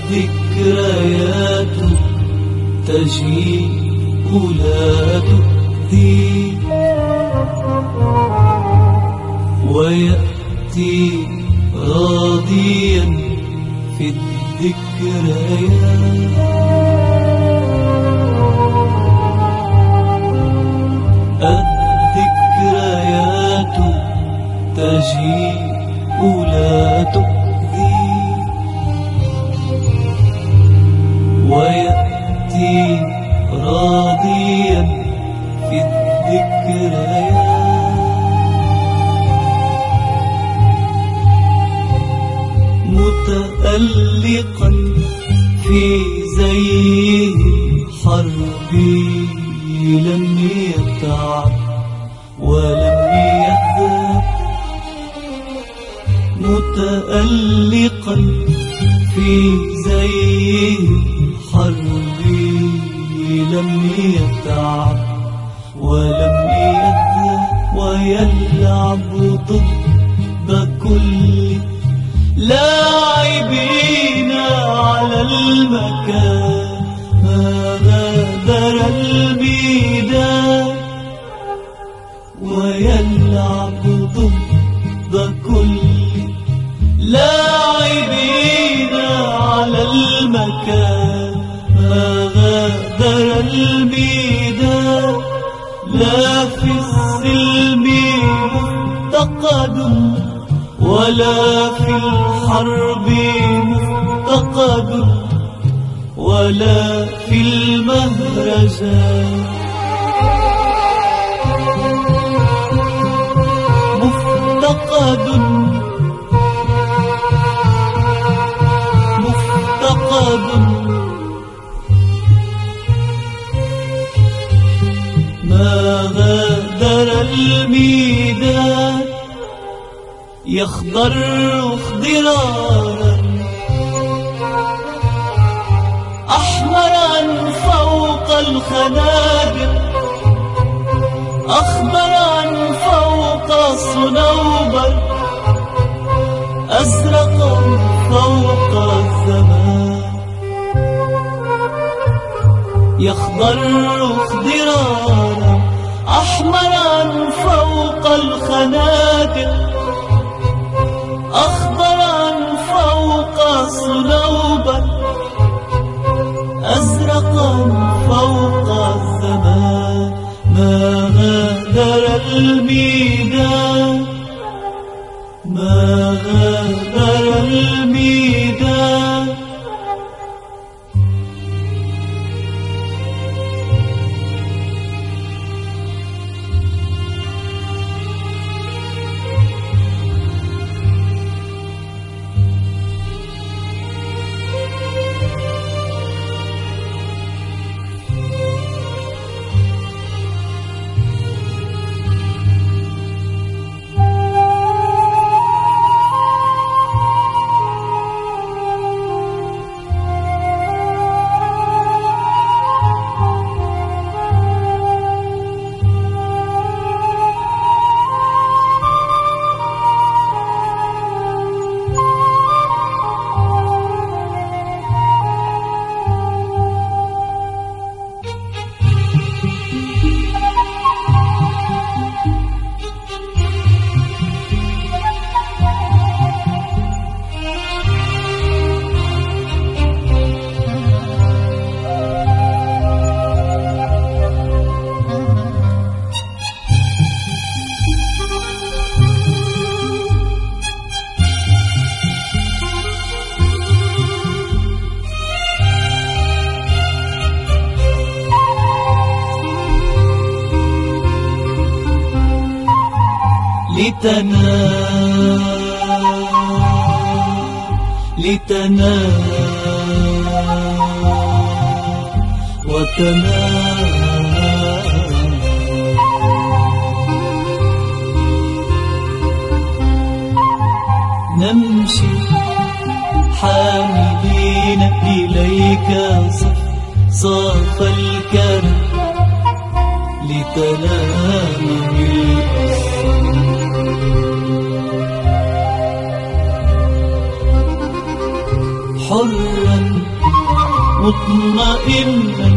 الذكريات تجيء لا تؤذي، ويأتي راضيا في الذكريات. الذكريات تجيء لا تؤذي، ويأتي راضيا في الذكريات. متألقا في زيه الحرب لم يتعب ولم يهذب، متألقا في زيه الحرب لم يتعب ولم يهذب، ويلعب ضد كل لاعبين على المكان، ما غادر الميدان، ويلعب ضد كل لاعبين على المكان، ما غادر الميدان. لا في السلم مفتقد ولا في الحرب مفتقد، ولا في المهرجان مفتقد، مفتقد. ما غادر الميدان يخضر اخضرارا أحمرا فوق الخنادق، أخضرا فوق الصنوبر، أزرقا فوق الزمان. يخضر اخضرارا أحمرا فوق الخنادق، أخضرا فوق الصنوبر، أزرقا فوق الزمان. ما غادر الميدان، ما غادر الميدان. لتنام وتنام، نمشي حاملين إليك صاف الكرم، لتنام حرا مطمئنا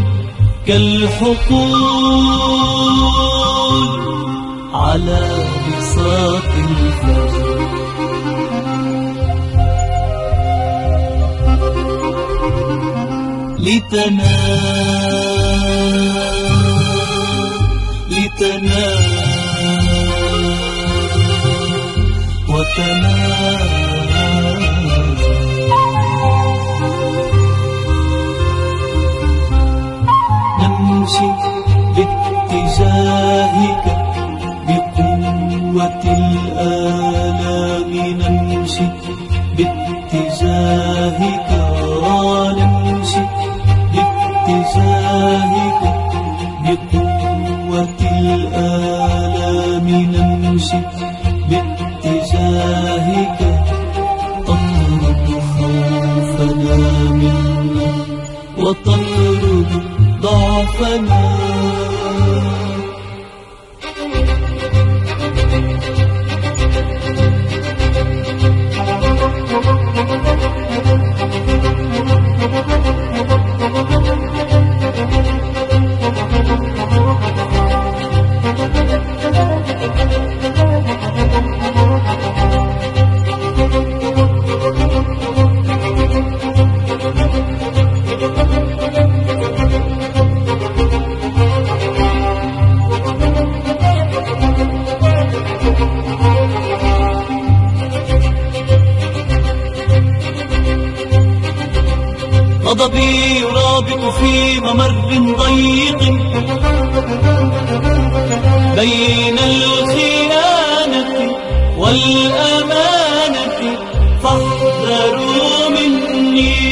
كالحقول على بساط الفجر. لتنام وتنام نمشي باتجاهك بقوة الآلام، نمشي باتجاهك، نمشي باتجاهك بقوة الآلام، نمشي باتجاهك تطرد خوفنا منا وتطرد ضعفنا. غضبي يرابط في ممر ضيق بين الخيانة والأمانة، فاحذروا مني.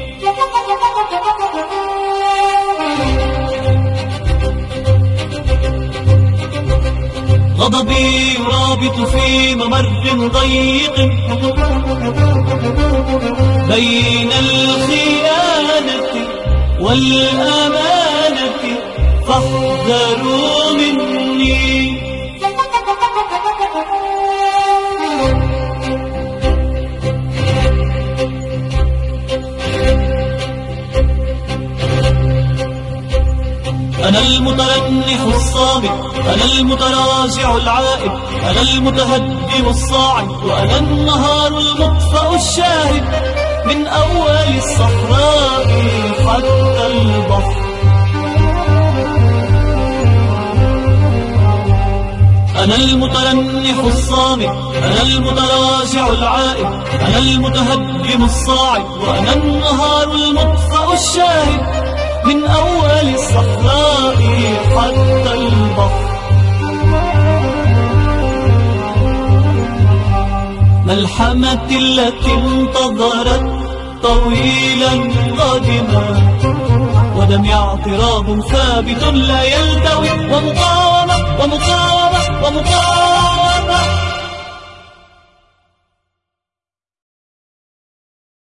غضبي يرابط في ممر ضيق بين الخيانة والأمانة، فاحذروا مني. أنا المترنح الصامت، أنا المتراجع العائد، أنا المتهدم الصاعد، وأنا النهار المطفأ الشاهد من أول الصحراء حتى البحر. أنا المترنح الصامت، أنا المتراجع العائد، أنا المتهدم الصاعد، وأنا النهار المطفأ الشاهد من أول الصحراء حتى البحر. ملحمتي التي انتظرت طويلا قادمة، ودمي اعتراض ثابت لا يلتوي، ومقاومة ومقاومة ومقاومة.